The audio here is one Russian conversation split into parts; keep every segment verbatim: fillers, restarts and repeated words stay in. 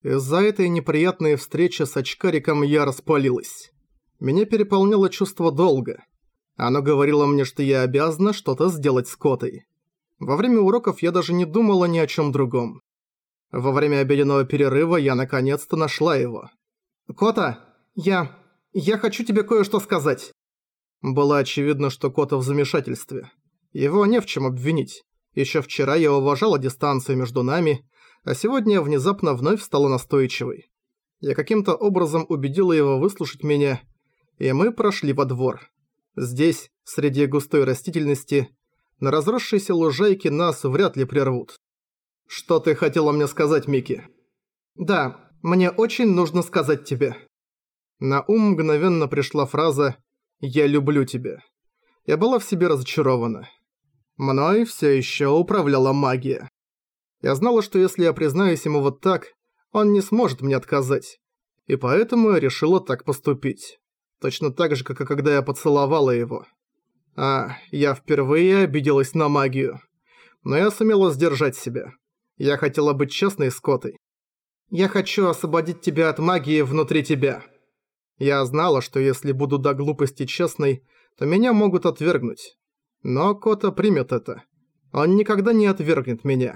Из-за этой неприятной встречи с очкариком я распалилась. Меня переполняло чувство долга. Оно говорило мне, что я обязана что-то сделать с Котой. Во время уроков я даже не думала ни о чем другом. Во время обеденного перерыва я наконец-то нашла его. «Кота, я... я хочу тебе кое-что сказать». Было очевидно, что Кота в замешательстве. Его не в чем обвинить. Еще вчера я уважала дистанцию между нами, а сегодня внезапно вновь стала настойчивой. Я каким-то образом убедила его выслушать меня, и мы прошли во двор. Здесь, среди густой растительности, на разросшейся лужайке нас вряд ли прервут. «Что ты хотела мне сказать, Микки?» «Да, мне очень нужно сказать тебе». На ум мгновенно пришла фраза «Я люблю тебя». Я была в себе разочарована. Мной все еще управляла магия. Я знала, что если я признаюсь ему вот так, он не сможет мне отказать. И поэтому я решила так поступить. Точно так же, как и когда я поцеловала его. А, я впервые обиделась на магию. Но я сумела сдержать себя. Я хотела быть честной с Котой. «Я хочу освободить тебя от магии внутри тебя». Я знала, что если буду до глупости честной, то меня могут отвергнуть. Но Кота примет это. Он никогда не отвергнет меня.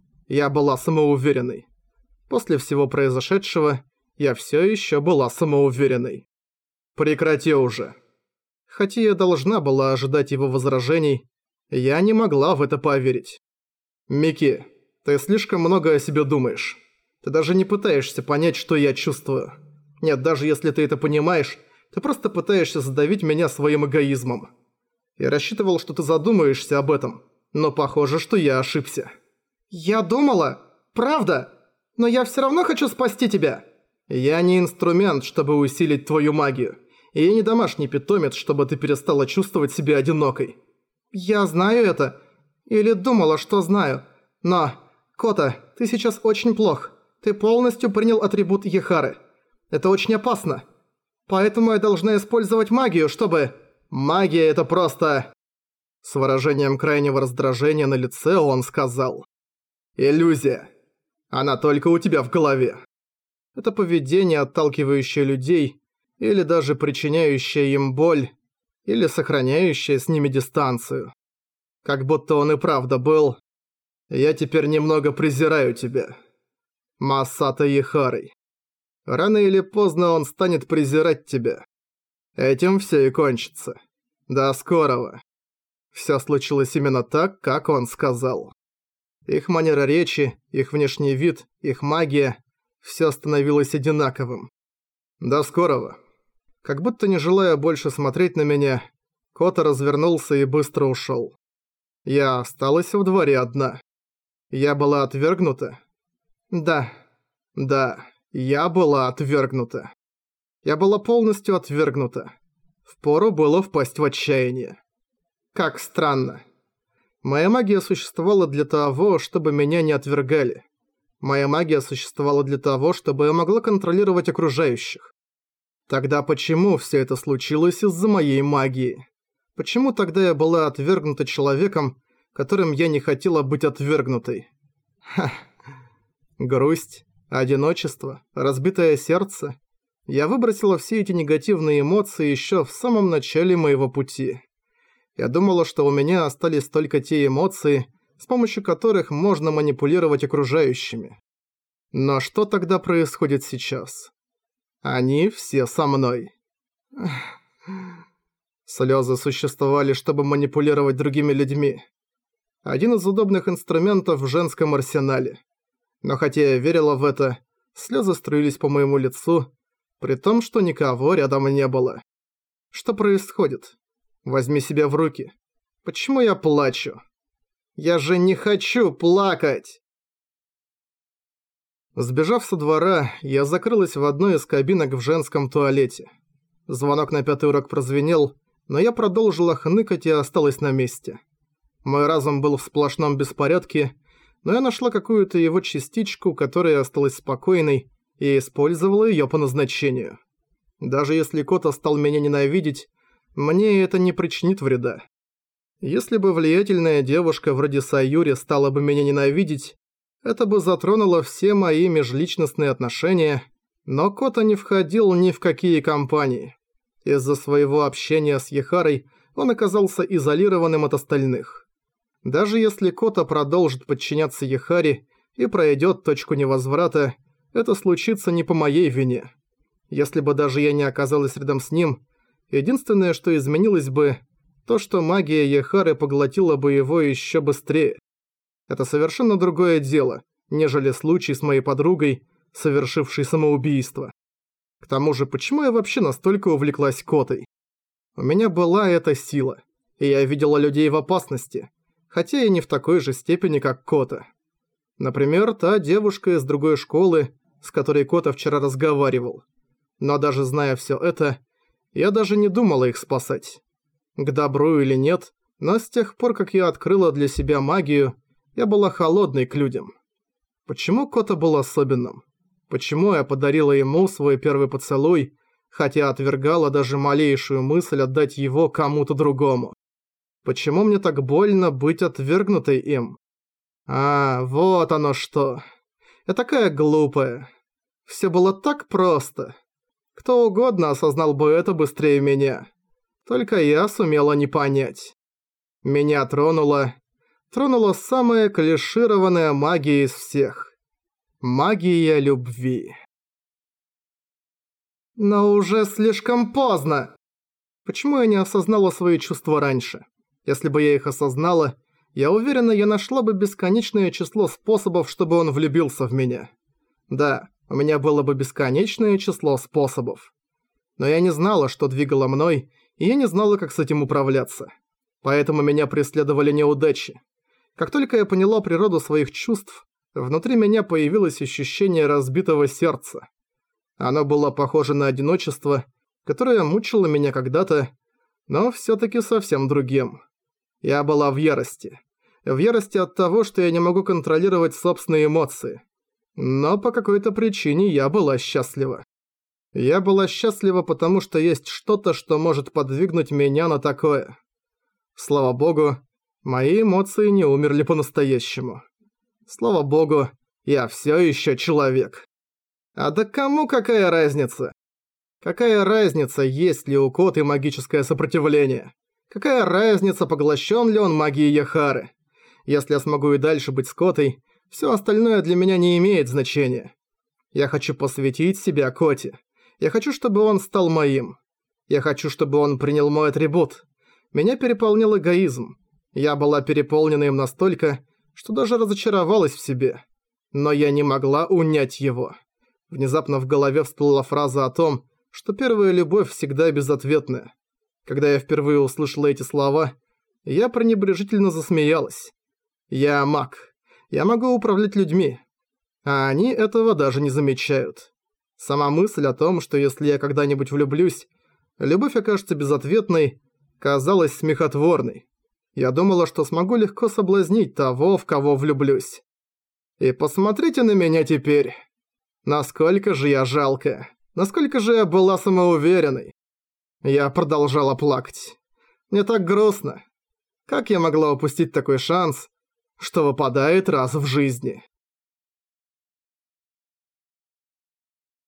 Я была самоуверенной. После всего произошедшего, я все еще была самоуверенной. «Прекрати уже». Хотя я должна была ожидать его возражений, я не могла в это поверить. «Микки, ты слишком много о себе думаешь. Ты даже не пытаешься понять, что я чувствую. Нет, даже если ты это понимаешь, ты просто пытаешься задавить меня своим эгоизмом. Я рассчитывал, что ты задумаешься об этом, но похоже, что я ошибся». «Я думала, правда, но я все равно хочу спасти тебя». «Я не инструмент, чтобы усилить твою магию, и я не домашний питомец, чтобы ты перестала чувствовать себя одинокой». «Я знаю это, или думала, что знаю, но, Кота, ты сейчас очень плох. Ты полностью принял атрибут Ехары. Это очень опасно. Поэтому я должна использовать магию, чтобы...» «Магия — это просто...» С выражением крайнего раздражения на лице он сказал: «Иллюзия. Она только у тебя в голове». Это поведение, отталкивающее людей, или даже причиняющее им боль, или сохраняющее с ними дистанцию. Как будто он и правда был. «Я теперь немного презираю тебя. Масата Ехарой. Рано или поздно он станет презирать тебя. Этим все и кончится. До скорого». Все случилось именно так, как он сказал. Их манера речи, их внешний вид, их магия – все становилось одинаковым. «До скорого». Как будто не желая больше смотреть на меня, Кота развернулся и быстро ушел. Я осталась в дворе одна. Я была отвергнута? Да. Да, я была отвергнута. Я была полностью отвергнута. Впору было впасть в отчаяние. Как странно. Моя магия существовала для того, чтобы меня не отвергали. Моя магия существовала для того, чтобы я могла контролировать окружающих. Тогда почему все это случилось из-за моей магии? Почему тогда я была отвергнута человеком, которым я не хотела быть отвергнутой? Ха. Грусть, одиночество, разбитое сердце. Я выбросила все эти негативные эмоции еще в самом начале моего пути. Я думала, что у меня остались только те эмоции, с помощью которых можно манипулировать окружающими. Но что тогда происходит сейчас? Они все со мной. Слезы существовали, чтобы манипулировать другими людьми. Один из удобных инструментов в женском арсенале. Но хотя я верила в это, слезы струились по моему лицу, при том, что никого рядом не было. Что происходит? Возьми себя в руки. Почему я плачу? Я же не хочу плакать! Сбежав со двора, я закрылась в одной из кабинок в женском туалете. Звонок на пятый урок прозвенел, но я продолжила хныкать и осталась на месте. Мой разум был в сплошном беспорядке, но я нашла какую-то его частичку, которая осталась спокойной, и использовала ее по назначению. Даже если Кота стал меня ненавидеть, мне это не причинит вреда. Если бы влиятельная девушка вроде Саюри стала бы меня ненавидеть, Это бы затронуло все мои межличностные отношения, но Кота не входил ни в какие компании. Из-за своего общения с Яхарой он оказался изолированным от остальных. Даже если Кота продолжит подчиняться Яхаре и пройдет точку невозврата, это случится не по моей вине. Если бы даже я не оказалась рядом с ним, единственное, что изменилось бы, то, что магия Яхары поглотила бы его еще быстрее. Это совершенно другое дело, нежели случай с моей подругой, совершившей самоубийство. К тому же, почему я вообще настолько увлеклась Котой? У меня была эта сила, и я видела людей в опасности, хотя и не в такой же степени, как Кота. Например, та девушка из другой школы, с которой Кота вчера разговаривал. Но даже зная все это, я даже не думала их спасать. К добру или нет, но с тех пор, как я открыла для себя магию, я была холодной к людям. Почему Кота был особенным? Почему я подарила ему свой первый поцелуй, хотя отвергала даже малейшую мысль отдать его кому-то другому? Почему мне так больно быть отвергнутой им? А, вот оно что. Я такая глупая. Все было так просто. Кто угодно осознал бы это быстрее меня. Только я сумела не понять. Меня тронула... Тронула самая клишированная магия из всех. Магия любви. Но уже слишком поздно. Почему я не осознала свои чувства раньше? Если бы я их осознала, я уверена, я нашла бы бесконечное число способов, чтобы он влюбился в меня. Да, у меня было бы бесконечное число способов. Но я не знала, что двигало мной, и я не знала, как с этим управляться. Поэтому меня преследовали неудачи. Как только я поняла природу своих чувств, внутри меня появилось ощущение разбитого сердца. Оно было похоже на одиночество, которое мучило меня когда-то, но всё-таки совсем другим. Я была в ярости. В ярости от того, что я не могу контролировать собственные эмоции. Но по какой-то причине я была счастлива. Я была счастлива, потому что есть что-то, что может подвигнуть меня на такое. Слава богу, мои эмоции не умерли по-настоящему. Слава богу, я всё ещё человек. А да кому какая разница? Какая разница, есть ли у Коты магическое сопротивление? Какая разница, поглощен ли он магией Яхары? Если я смогу и дальше быть с Котой, всё остальное для меня не имеет значения. Я хочу посвятить себя Коте. Я хочу, чтобы он стал моим. Я хочу, чтобы он принял мой атрибут. Меня переполнил эгоизм. Я была переполнена им настолько, что даже разочаровалась в себе. Но я не могла унять его. Внезапно в голове всплыла фраза о том, что первая любовь всегда безответная. Когда я впервые услышала эти слова, я пренебрежительно засмеялась. Я маг. Я могу управлять людьми. А они этого даже не замечают. Сама мысль о том, что если я когда-нибудь влюблюсь, любовь окажется безответной, казалась смехотворной. Я думала, что смогу легко соблазнить того, в кого влюблюсь. И посмотрите на меня теперь. Насколько же я жалкая. Насколько же я была самоуверенной. Я продолжала плакать. Мне так грустно. Как я могла упустить такой шанс, что выпадает раз в жизни?